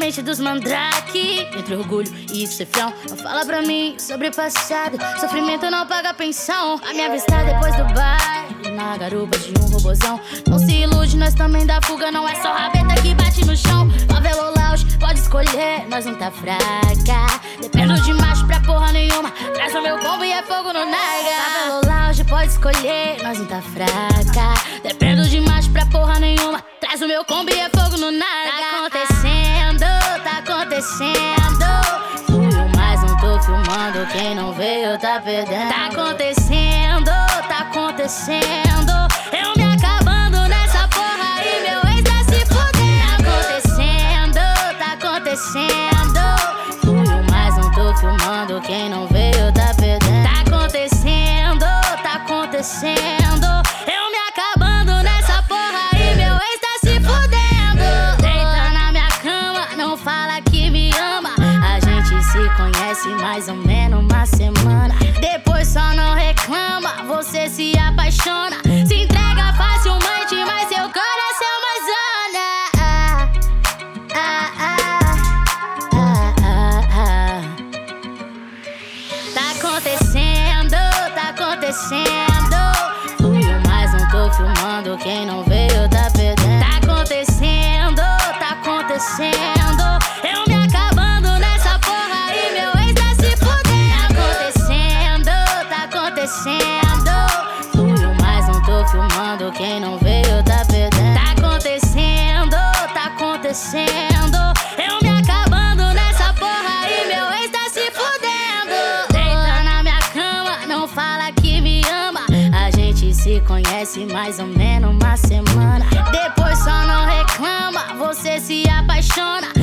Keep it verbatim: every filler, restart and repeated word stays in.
mente dos mandrake. Entre orgulho e ser fiel, não fala pra mim sobre passado. Sofrimento não paga pensão. A minha vista depois do baile, na garupa de um robozão. Não se ilude, nós também dá fuga. Não é só rabeta que bate no chão. Favela ou lounge, pode escolher, nós não tá fraca. Dependo de macho pra porra nenhuma. Traz o meu combo e é fogo no naga. Favela ou lounge, pode escolher, nós não tá fraca. Dependo de macho pra porra nenhuma. Traz o meu combo e é fogo no naga. Tá acontecendo, tá acontecendo. Fui, mas não tô filmando. Quem não veio tá perdendo. Tá acontecendo, tá acontecendo. Eu me acabando nessa porra e meu ex tá se fudendo. Tá acontecendo, tá acontecendo. Fui, mas não tô filmando. Quem não veio tá perdendo. Tá acontecendo, tá acontecendo. Eu me acabando nessa porra e meu ex tá se fudendo. Deita na minha cama, não fala que me ama. A gente se conhece mais ou menos uma semana. Depois só não reclama, você se apaixona. Se entrega facilmente, mas seu coração mais anda. Ah, ah, ah, ah, ah, ah. Tá acontecendo, tá acontecendo. Fui, mas não tô filmando. Quem não veio tá perdendo. Tá acontecendo, tá acontecendo. Eu me acabando nessa porra e meu ex tá se fudendo. Tá acontecendo, tá acontecendo. Fui, mas não tô filmando. Quem não veio tá perdendo. Tá acontecendo, tá acontecendo. Eu me acabando nessa porra e meu ex tá se fudendo. Deita na minha cama, não fala que me ama. A gente se conhece mais ou menos uma semana. Depois só não reclama, você se apaixona.